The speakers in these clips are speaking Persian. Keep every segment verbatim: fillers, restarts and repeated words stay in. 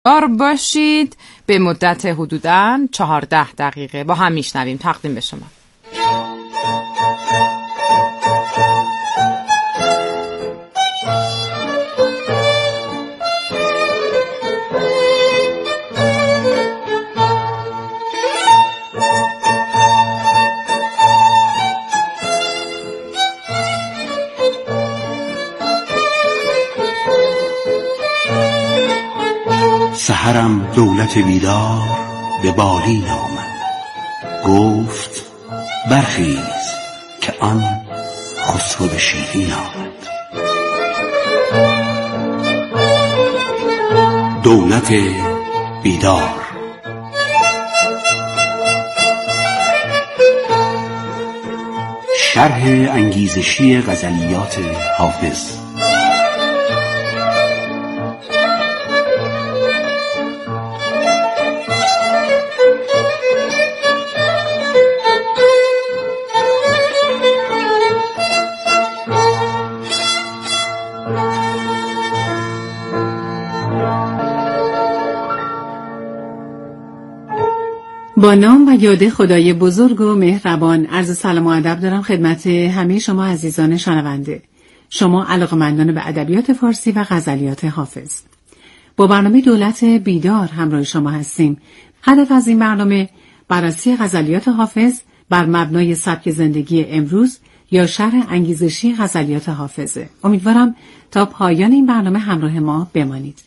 دار باشید. به مدت حدوداً چهارده دقیقه با هم میشنویم. تقدیم به شما. سحرم دولت بیدار به بالین آمد، گفت برخیز که آن خسرو شیرین آمد. دولت بیدار. شرح انگیزشی غزلیات حافظ. با نام و یاد خدای بزرگ و مهربان عرض سلام و ادب دارم خدمت همه شما عزیزان شنونده، شما علاقه‌مندان به ادبیات فارسی و غزلیات حافظ. با برنامه دولت بیدار همراه شما هستیم. هدف از این برنامه بررسی غزلیات حافظ بر مبنای سبک زندگی امروز یا شرح انگیزشی غزلیات حافظه. امیدوارم تا پایان این برنامه همراه ما بمانید.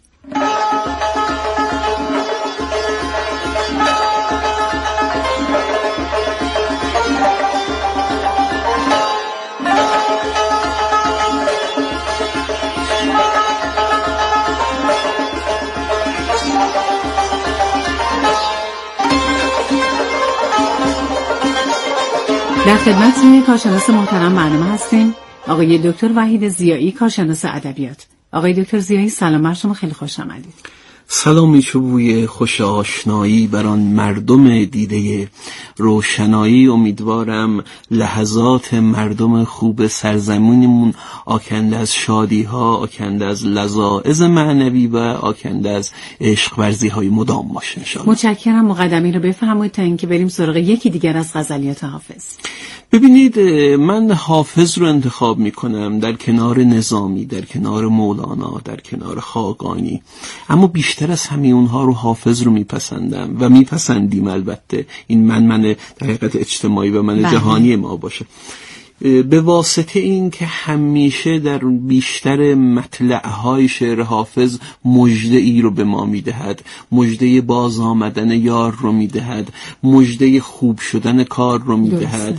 در خدمت کارشناس محترم برنامه هستیم، آقای دکتر وحید ضیایی، کارشناس ادبیات. آقای دکتر ضیایی سلام بر شما، خیلی خوش آمدید. سلامی چوبوی خوش آشنایی بر آن مردم دیده روشنایی. امیدوارم لحظات مردم خوب سرزمینمون آکنده از شادی ها، آکنده از لذاذ معنوی و آکنده از عشق ورزی های مدام باشه انشاءالله. متشکرم. مقدمه رو بفرمایید تا اینکه بریم سراغ یکی دیگر از غزلیات حافظ. ببینید، من حافظ رو انتخاب میکنم در کنار نظامی، در کنار مولانا، در کنار خاقانی، اما بیشتر از همه اونها رو حافظ رو میپسندم و میپسندیم. البته این من من در حقیقت اجتماعی و من جهانی ما باشه، به واسطه این که همیشه در بیشتر مطلعهای شعر حافظ مژده ای رو به ما میدهد، مژده باز آمدن یار رو میدهد، مژده خوب شدن کار رو میدهد،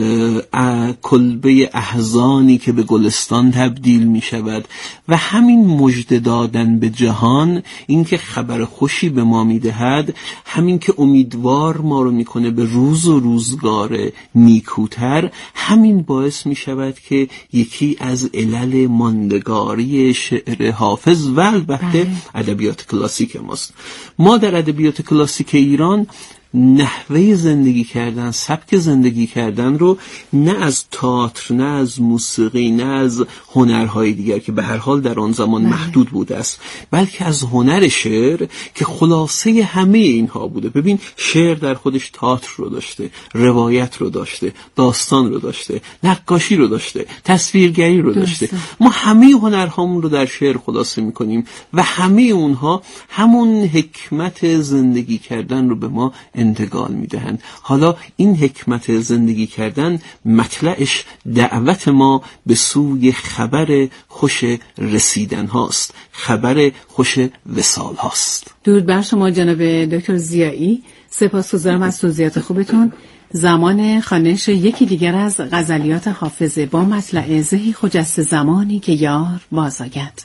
کلبه احزانی که به گلستان تبدیل میشود و همین مژده دادن به جهان، این که خبر خوشی به ما میدهد، همین که امیدوار ما رو میکنه به روز و روزگار نیکوتر، همین باعث می شود که یکی از علل ماندگاری شعر حافظ و البته ادبیات کلاسیک ماست. ما در ادبیات کلاسیک ایران نحوه زندگی کردن، سبک زندگی کردن رو نه از تئاتر، نه از موسیقی، نه از هنرهای دیگر که به هر حال در آن زمان نه. محدود بوده است، بلکه از هنر شعر که خلاصه همه اینها بوده. ببین، شعر در خودش تئاتر رو داشته، روایت رو داشته، داستان رو داشته، نقاشی رو داشته، تصویرگری رو داشته. ما همه هنرهامون رو در شعر خلاصه می‌کنیم و همه اونها همون حکمت زندگی کردن رو به ما انتقال میدهند. حالا این حکمت زندگی کردن مطلعش دعوت ما به سوی خبر خوش رسیدن هاست، خبر خوش وصال هاست. درود بر شما جناب دکتر ضیایی، سپاسگزارم از توضیحات خوبتون. زمان خوانش یکی دیگر از غزلیات حافظ با مطلع زهی خجسته زمانی که یار بازآید.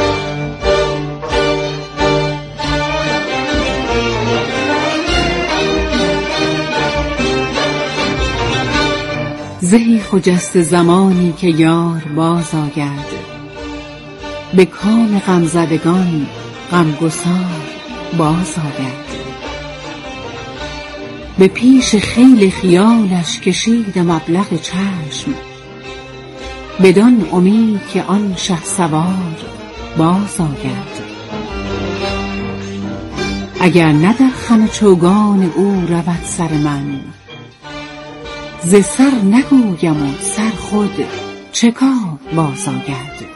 زهی خجسته زمانی که یار باز آید، به کام غمزدگان غمگسار باز آید. به پیش خیل خیالش کشید مبلغ چشم، بدان امید که آن شهسوار باز آید. اگر نه در خم چوگان او رود سر من، ز سر نگویم و سر خود چه کار باز آید.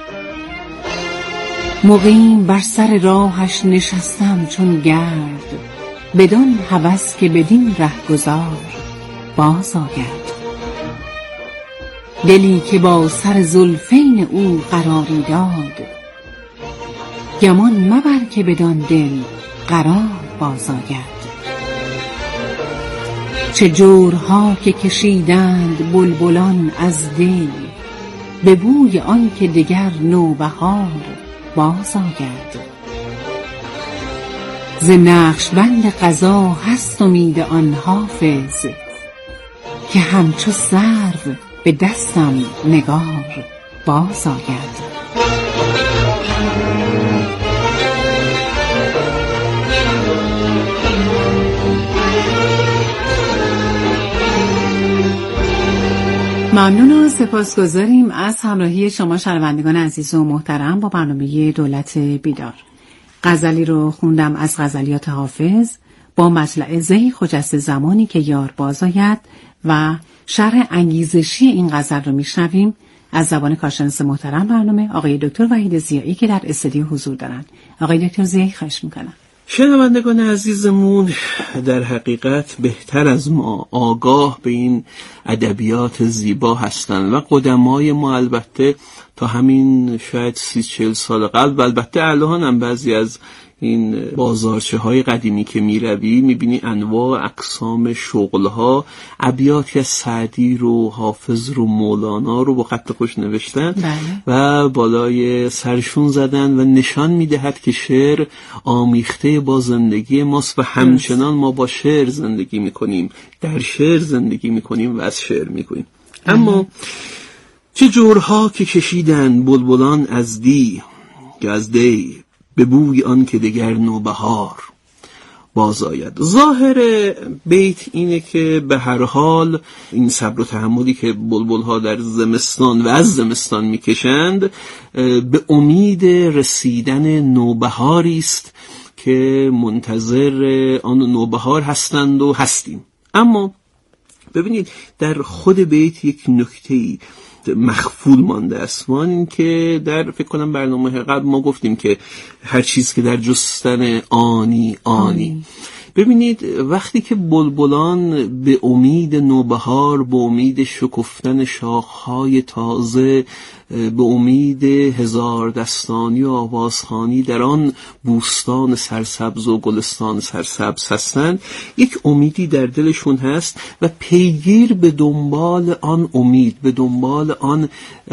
مقیم بر سر راهش نشستم چون گرد، بدان هوس که بدین رهگذار باز آید. دلی که با سر زلفین او قراری داد، گمان مبر که بدان دل قرار باز آید. چه جورها که کشیدند بلبلان از دل، به بوی آن که دگر نوبهار باز آید. ز نقشبند قضا هست امید آن حافظ، که همچو سرو به دستم نگار باز آید. ممنون و سپاسگزاریم از همراهی شما شنوندگان عزیز و محترم با برنامه دولت بیدار. غزلی رو خوندم از غزلیات حافظ با مطلع زهی خجسته زمانی که یار باز آید و شرح انگیزشی این غزل رو میشنویم از زبان کارشناس محترم برنامه آقای دکتر وحید ضیایی که در استودیو حضور دارن. آقای دکتر ضیایی خواهش میکنم. شنوندگان عزیزمون، در حقیقت بهتر از ما آگاه به این ادبیات زیبا هستند و قدمای ما البته تا همین شاید سی چل سال قبل و البته الان هم بعضی از این بازارچه های قدیمی که می روی می بینی انواع اقسام شغل ها، ابیاتی از سعدی رو، حافظ رو، مولانا رو با خط خوش نوشتن بله. و بالای سرشون زدن و نشان می دهد که شعر آمیخته با زندگی ماست و همچنان ما با شعر زندگی می کنیم، در شعر زندگی می کنیم و از شعر می کنیم. اما چه جورها که کشیدن بلبلان از دی که از دی، به بوی آن که دگر نوبهار باز آید. ظاهر بیت اینه که به هر حال این صبر و تحملی که بلبل‌ها در زمستان و از زمستان میکشند به امید رسیدن نوبهاری است که منتظر آن نوبهار هستند و هستیم. اما ببینید در خود بیت یک نکته‌ای مخفول مانده است، وان این که در فکر کنم برنامه قبل ما گفتیم که هر چیز که در جستن آنی آنی. ببینید وقتی که بلبلان به امید نوبهار، به امید شکفتن شاخهای تازه، به امید هزار دستانی و آوازخوانی در آن بوستان سرسبز و گلستان سرسبز هستند، یک امیدی در دلشون هست و پیگیر به دنبال آن امید، به دنبال آن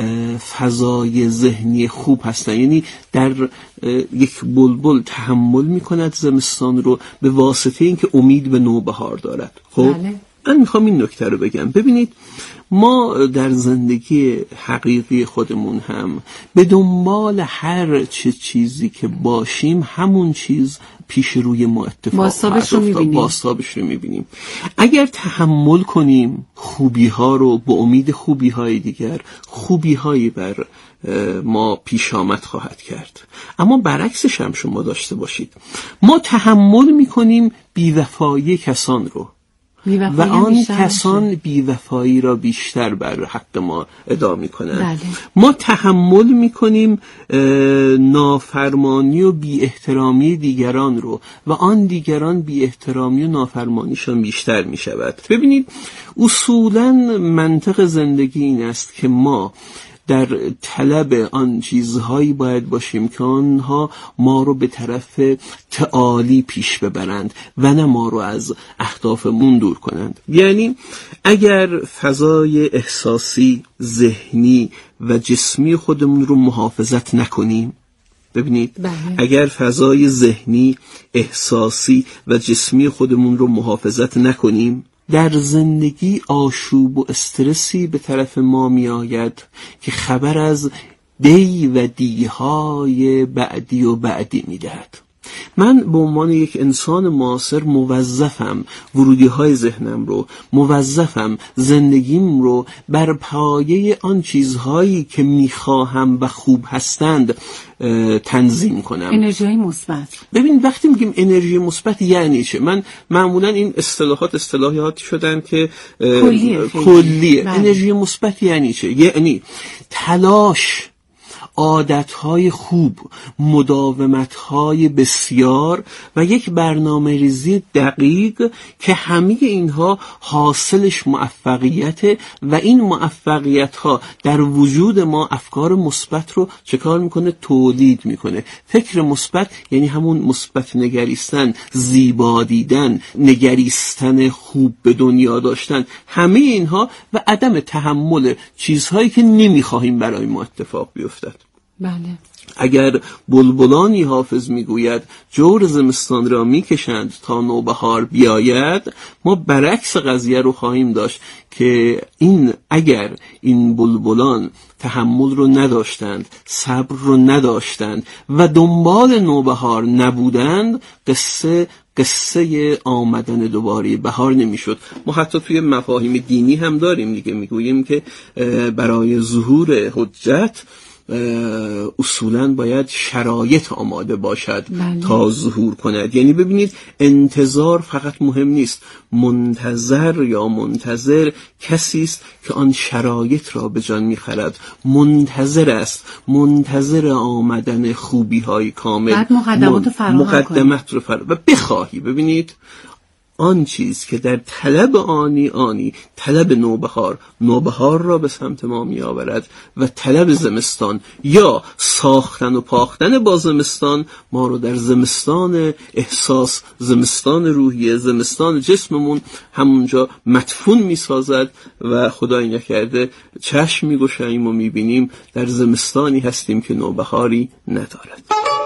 فضای ذهنی خوب هستند. یعنی در یک بلبل تحمل میکند زمستان رو به واسطه اینکه امید به نوبهار دارد. خب بله. من میخوام این نکته رو بگم. ببینید ما در زندگی حقیقی خودمون هم به دنبال هر چه چیزی که باشیم همون چیز پیش روی ما اتفاق باستابش رو میبینیم. باستابش رو میبینیم. اگر تحمل کنیم خوبی ها رو، به امید خوبی های دیگر خوبی هایی بر ما پیش آمد خواهد کرد. اما برعکسش هم شما داشته باشید، ما تحمل میکنیم بیوفایی کسان رو و آن کسان بیوفایی را بیشتر بر حق ما ادا میکنند. بله. ما تحمل میکنیم نافرمانی و بی احترامی دیگران رو و آن دیگران بی احترامی و نافرمانیشان بیشتر میشود. ببینید اصولاً منطق زندگی این است که ما در طلب آن چیزهایی باید باشیم که آنها ما رو به طرف تعالی پیش ببرند و نه ما رو از اهدافمون دور کنند. یعنی اگر فضای احساسی، ذهنی و جسمی خودمون رو محافظت نکنیم، ببینید بله. اگر فضای ذهنی، احساسی و جسمی خودمون رو محافظت نکنیم، در زندگی آشوب و استرسی به طرف ما می آید که خبر از دی و دیهای بعدی و بعدی می دهد. من به عنوان یک انسان معاصر موظفم ورودی های ذهنم رو، موظفم زندگیم رو بر پایه آن چیزهایی که میخواهم و خوب هستند تنظیم کنم. انرژی مثبت. ببین وقتی میگیم انرژی مثبت یعنی چه؟ من معمولا این اصطلاحات اصطلاحاتی شدن که کلیه. کلیه. انرژی مثبت یعنی چه؟ یعنی تلاش، عادتهای خوب، مداومتهای بسیار و یک برنامه ریزی دقیق که همه اینها حاصلش موفقیت و این موفقیت ها در وجود ما افکار مثبت رو چه کار میکنه؟ تولید میکنه. فکر مثبت یعنی همون مثبت نگریستن، زیبا دیدن، نگریستن خوب به دنیا داشتن، همه اینها و عدم تحمل چیزهایی که نمیخواهیم برای ما اتفاق بیفتد. بله. اگر بلبلانی حافظ میگوید جور زمستان را میکشند تا نوبهار بیاید، ما برعکس قضیه رو خواهیم داشت که این اگر این بلبلان تحمل رو نداشتند، صبر رو نداشتند و دنبال نوبهار نبودند، قصه قصه آمدن دوباره بهار نمیشد. ما حتی توی مفاهیم دینی هم داریم دیگه، میگوییم که برای ظهور حجت اصولاً باید شرایط آماده باشد بله. تا ظهور کند. یعنی ببینید انتظار فقط مهم نیست، منتظر یا منتظر کسی است که آن شرایط را به جان می‌خرد، منتظر است، منتظر آمدن خوبی های کامل، بعد مقدمات رو فراهم مقدمات رو فراهم و بخواهی. ببینید آن چیز که در طلب آنی آنی، طلب نوبهار نوبهار را به سمت ما می آورد و طلب زمستان یا ساختن و پاختن با زمستان ما رو در زمستان احساس، زمستان روحیه، زمستان جسممون همونجا مدفون می سازد و خدای نکرده چشم می گشاییم و می بینیم در زمستانی هستیم که نوبهاری ندارد.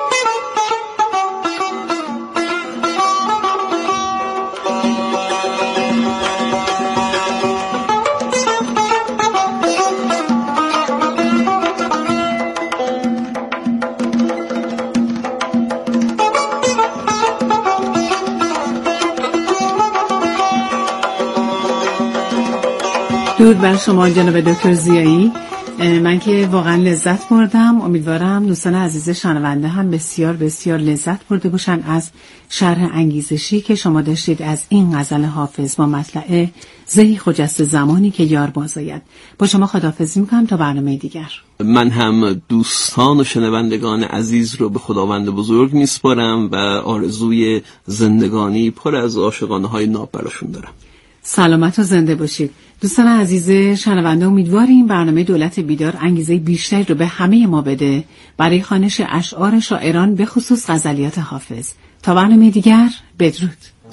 درود بر شما جناب دکتر ضیایی. من که واقعا لذت بردم، امیدوارم دوستان عزیز شنونده هم بسیار بسیار لذت برده باشن از شرح انگیزشی که شما داشتید از این غزل حافظ با مطلع زهی خجست زمانی که یار بازآید. با شما خداحافظی میکنم تا برنامه دیگر. من هم دوستان و شنوندگان عزیز رو به خداوند بزرگ میسپارم و آرزوی زندگانی پر از عاشقانه های ناب براشون دارم. سلامت و زنده باشید. دوستان عزیز شنونده، امیدواریم برنامه دولت بیدار انگیزه بیشتری رو به همه ما بده برای خوانش اشعار شاعران به خصوص غزلیات حافظ. تا برنامه دیگر، بدرود.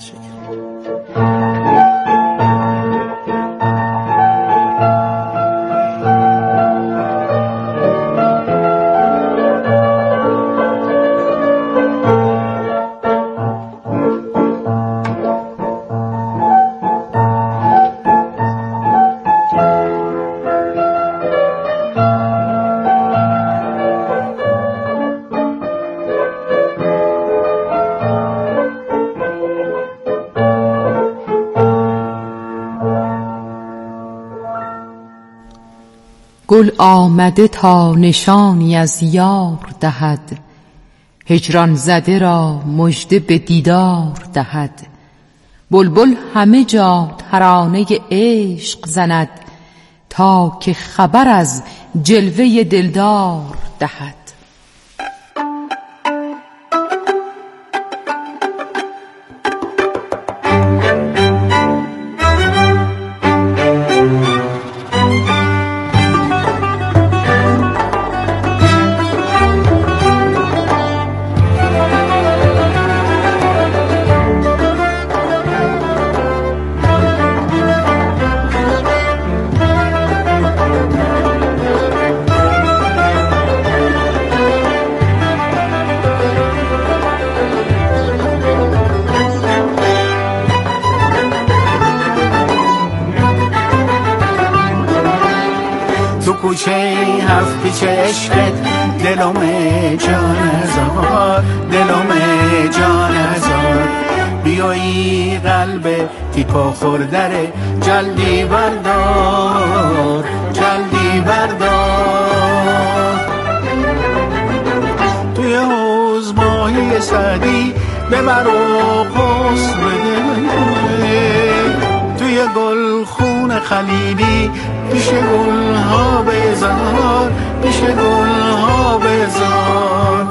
گل آمده تا نشانی از یار دهد، هجران زده را مژده به دیدار دهد. بلبل همه جا ترانه عشق زند، تا که خبر از جلوه دلدار دهد. کوچه هفت پیچ عشقت دلم جان هزار دلم جان هزار بیایی قلب تیپا خوردره جلدی بردار جلدی بردار توی حوض ماهی سعدی ببر و قص بده توی گل خون خلیلی پیش گل ها بزار پیش گل ها بزار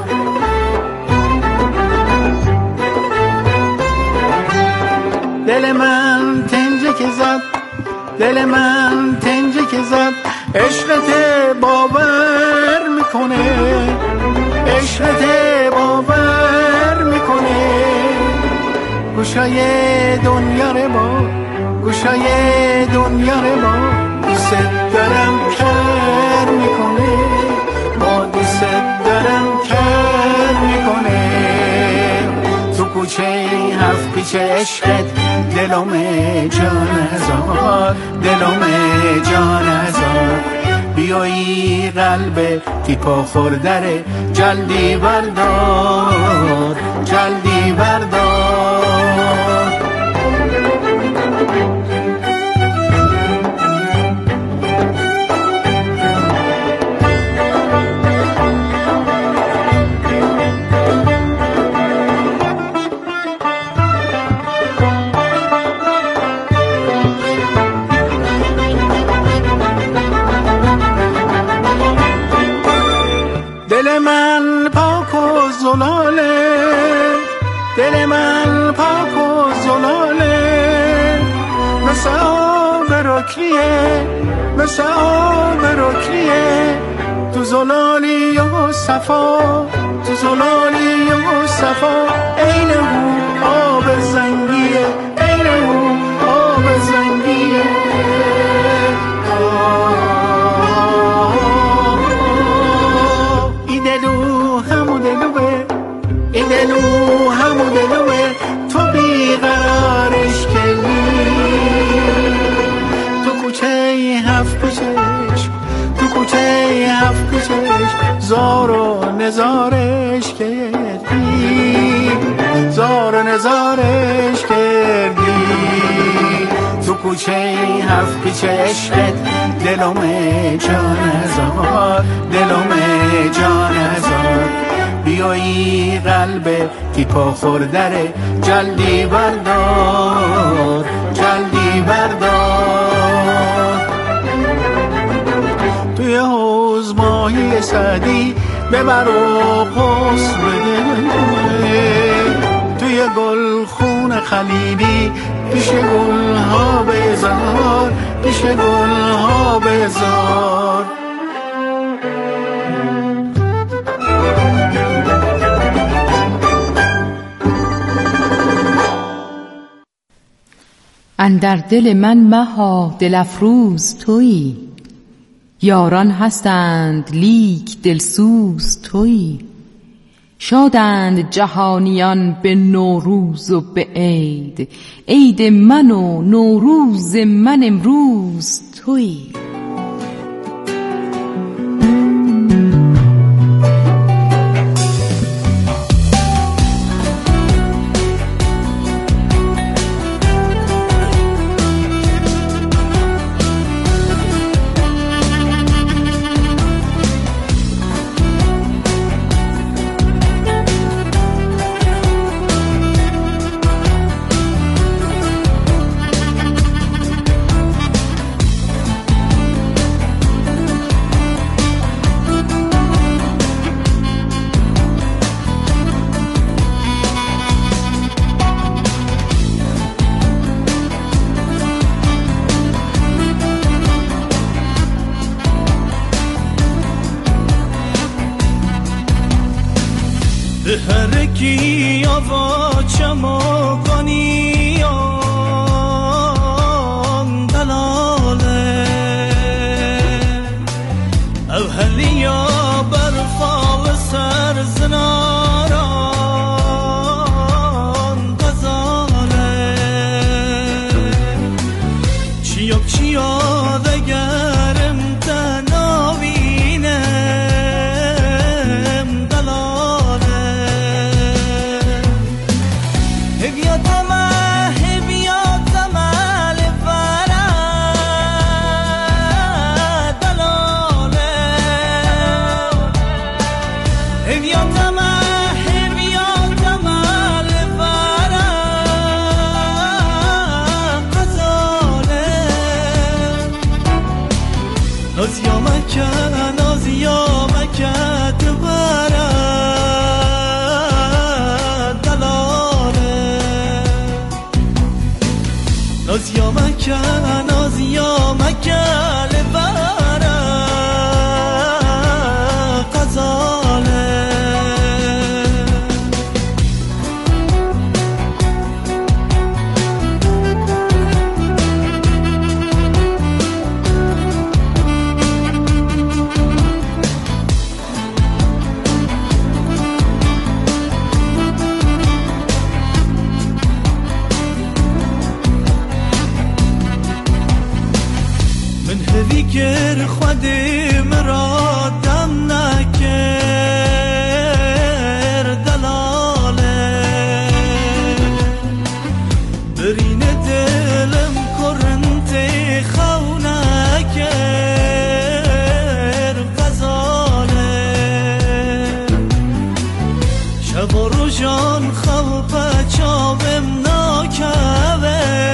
دل من تنجه که زد دل من تنجه که زد عشقت باور میکنه عشقت باور میکنه گوشای دنیا رو با گوشای دنیا رو با دوست دارم کر میکنه با دوست دارم کر میکنه تو کوچه هفت پیچ عشقت دلم جان هزار دلم جان هزار بیایی قلب تیپا خوردره جلدی بردار جلدی بردار دل من پاک و زلاله دل من پاک و زلاله مثل آب رکلیه مثل آب رکلیه تو زلالی و صفا تو زلالی و صفا عین او آب زنگیه عین او آب زنگیه دلو همو دلوه تو بیقرارش کردی تو کوچه هفت پیچش تو کوچه هفت پیچش زار و نزارش کردی زار و نزارش کردی تو کوچه هفت پیچ عشقت دلم جان هزار دلم جان هزار بیایی قلب تیپا خوردره جلدی بردار جلدی بردار توی حوض ماهی سعدی ببر و قص بده توی گل خون خلیلی پیش گل ها بزار پیش گل ها بزار اندر دل من مها دل افروز تویی یاران هستند لیک دلسوز تویی شادند جهانیان به نوروز و به عید عید من و نوروز من امروز تویی مکن از یا مکل برا غزاله گر خودی مرا دم نکر دلاله برین دلم کرنتی خونه کر غزاله شب و روزان خواب چاوم ناکوه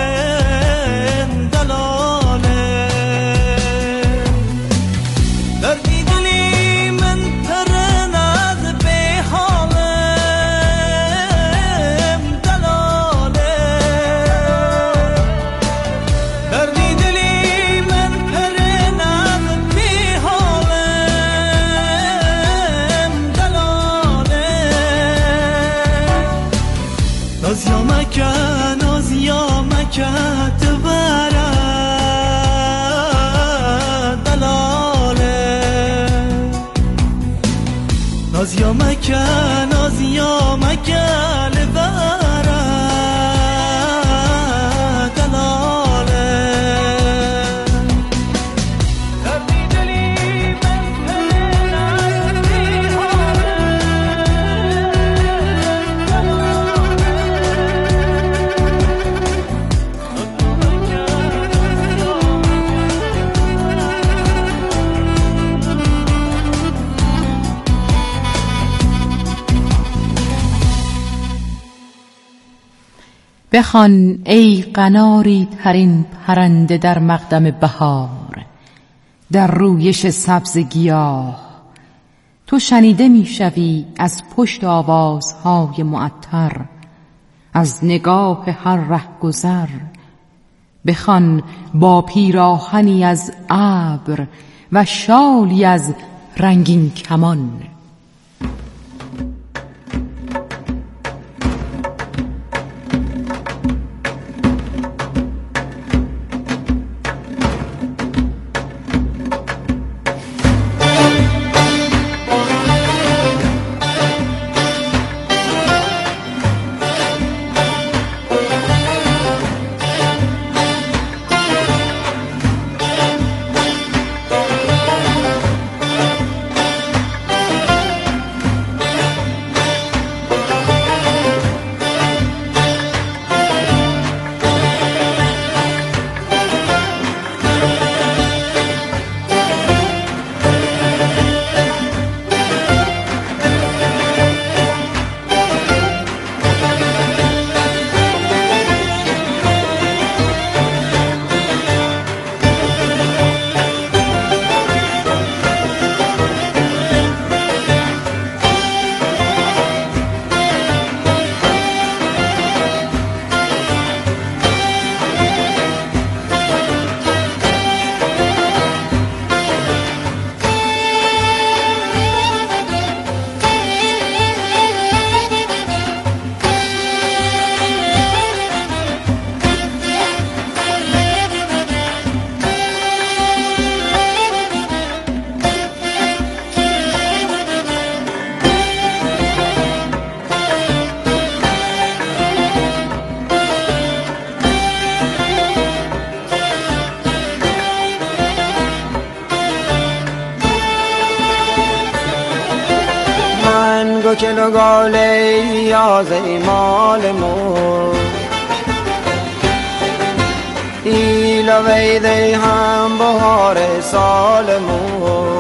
ناز یا مکن ناز یا مکن برا دلاله دردی دلی من پرنم بیحاله بخوان ای قناری ترین پرنده در مقدم بهار، در رویش سبز گیاه تو شنیده میشوی از پشت آوازهای معطر، از نگاه هر رهگذر. بخوان با پیراهنی از ابر و شالی از رنگین کمان، کلو گاله یازه مال مو ایلا ویده هم بهار سال مو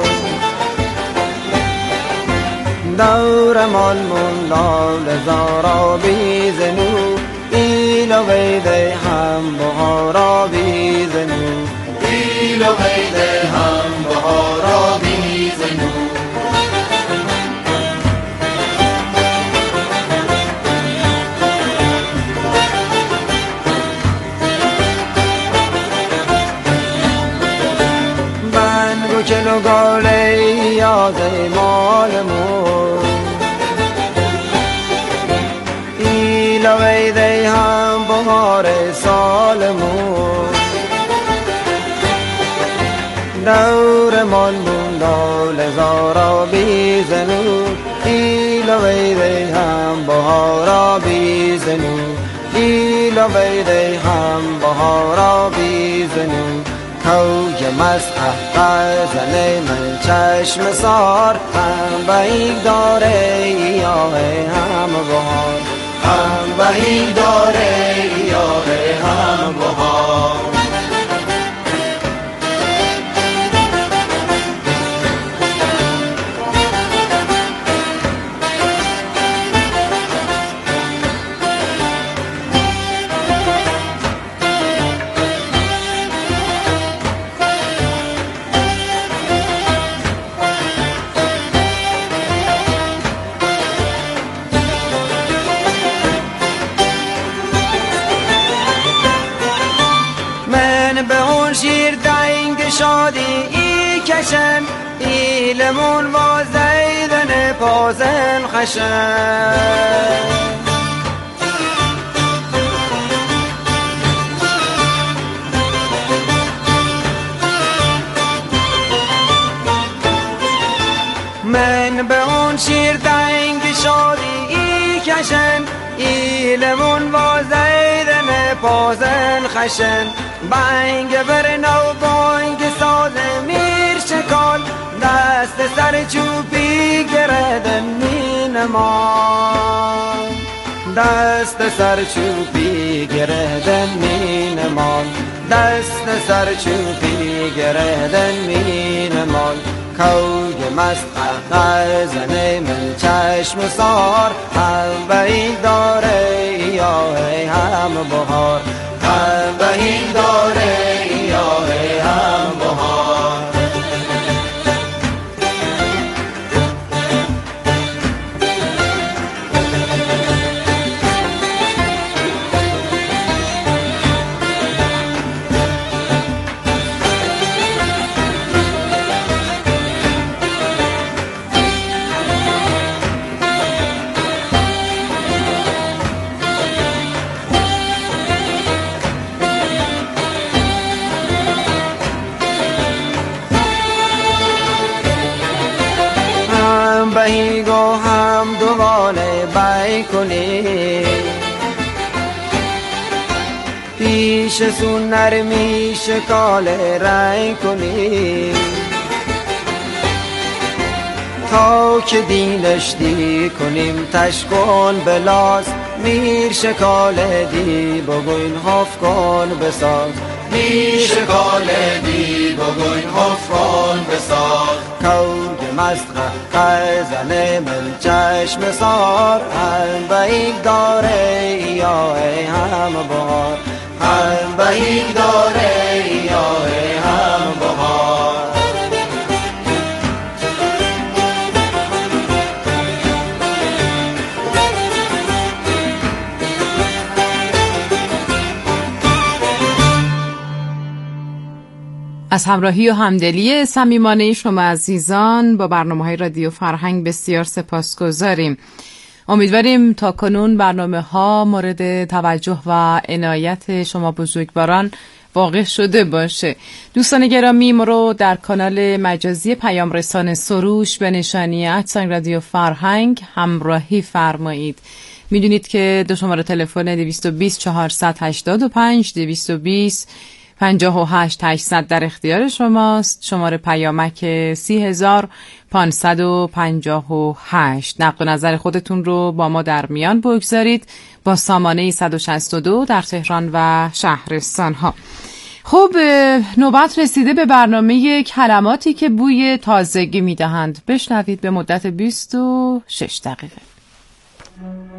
دور مال مون لال زارا بیزنو ایلا ویده هم بهارا بیزنو ایلا ویده هم بهارا بیزنو ساله یاد مالمون ایلا ویده هم بهار سالمون دور مالمون دال زارا بیزنو ایلا ویده هم بهارا بیزنو ایلا ویده هم بهارا بیزنو کوج مسح غزل من چشم سار هم بهی داره یا هم بهار هم بهی داره یا هم بهار شیر دنگ شادی ای کشن ایلمون و زیدن پازن خشن من به اون شیر دنگ شادی ای کشن ایلمون و زیدن پازن خشن بانگ بر نو بانگ ساز میر شکال دست سر چوبی گردن می نمان دست سر چوبی گردن می نمان دست سر چوبی گردن می نمان کوگ مست غزن من چشم سار هم بهی داره یا هم بهار هم بهی داره یا هم بهار بهی گو هم دوانه بای کنی پیش سون نرمی شکال رای کنی تا که دینش دی کنیم تشکن بلاس میر شکال دی بگوین حف کن بساز میر شکال دی بگوین حف کن بساز کوگ مست غزل من چشم سار هم بهی داره یا هم بهار هم بهی داره یا هم بهار از همراهی و همدلی صمیمانه شما عزیزان با برنامه‌های رادیو فرهنگ بسیار سپاسگزاریم. امیدواریم تا کنون برنامه‌ها مورد توجه و عنایت شما بزرگواران واقع شده باشه. دوستان گرامی، ما رو در کانال مجازی پیام رسان سروش به نشانی ادساین رادیو فرهنگ همراهی فرمایید. میدونید که دو شماره تلفن دویست و بیست چهارصد و هشتاد و پنج دویست و بیست پنجاه و هشت هشتصد در اختیار شماست. شماره پیامک سی هزار پانصد و پنجاه و هشت. نقد و نظر خودتون رو با ما در میان بگذارید با سامانه صد و شصت و دو در تهران و شهرستان ها. خب نوبت رسیده به برنامه کلماتی که بوی تازگی میدهند. بشنوید به مدت بیست و شش دقیقه.